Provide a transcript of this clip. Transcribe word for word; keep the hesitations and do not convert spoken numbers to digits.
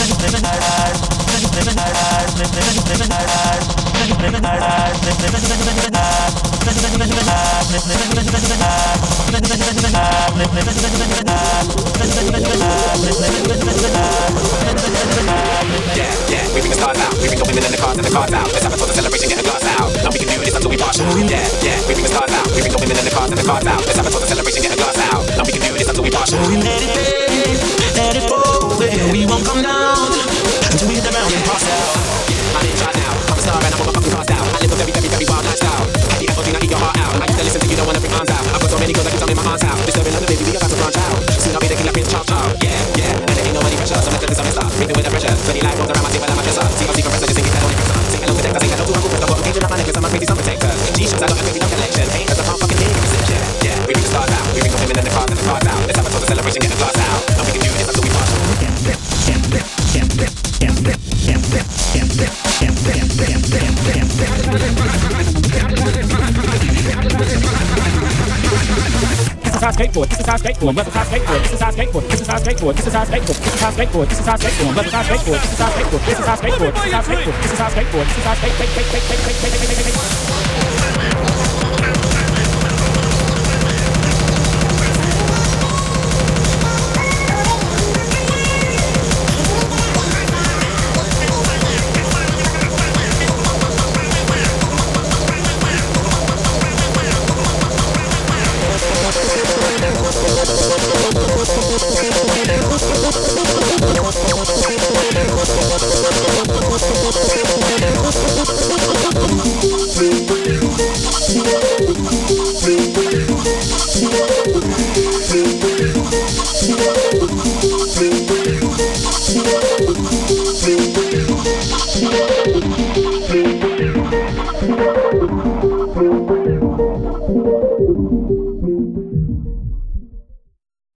Yeah, we bring the stars out. We bring the women and the cars and the cars out. Let's have a total celebration, get a glass out. And we can do this until we pass out. Yeah, yeah, we bring the stars out. We bring the women and the cars and the cars out. Let's have a total celebration, get a glass out. And we can do this until we pass out. We let it rain, let it pour away. We won't come down until we hit the ground and pass out. I'm in charge now. I'm a star and I'm motherfucking passed out. I live a very, very, very wild lifestyle. Happy and fucking, I eat your heart out. I used to listen to you, don't wanna bring arms out. I've got so many girls I can tell me my heart's out. Disturbing on the baby, we about to branch out. Soon I'll be the king like Prince Chop Chop. Yeah, yeah, and there ain't nobody pressure. So let's let this on the start. Breathing with the pressure. twenty light walls around my table, I'm a dresser. See how secret just singing that only pressure. Say hello to Decca, say hello to Uncle Rick. I've got a cage in my necklace, I'm a crazy sun protector. G-shots, I got a crazy love collection. Haters, I can't fucking hear you. Yeah, yeah, we bring the stars out. We bring the women and the cars and the cars out. Let's have a total celebration, get a glass out. And we can do this until we pass out. This is our skateboard, this is our skateboard, whether it's our skateboard, this is our skateboard, this is our skateboard, this is our skateboard, this is our skateboard, this is our skateboard, whether it's our skateboard, this is our skateboard, this is our skateboard, this is our skateboard, this is our skateboard, this is our skateboard. Thank you.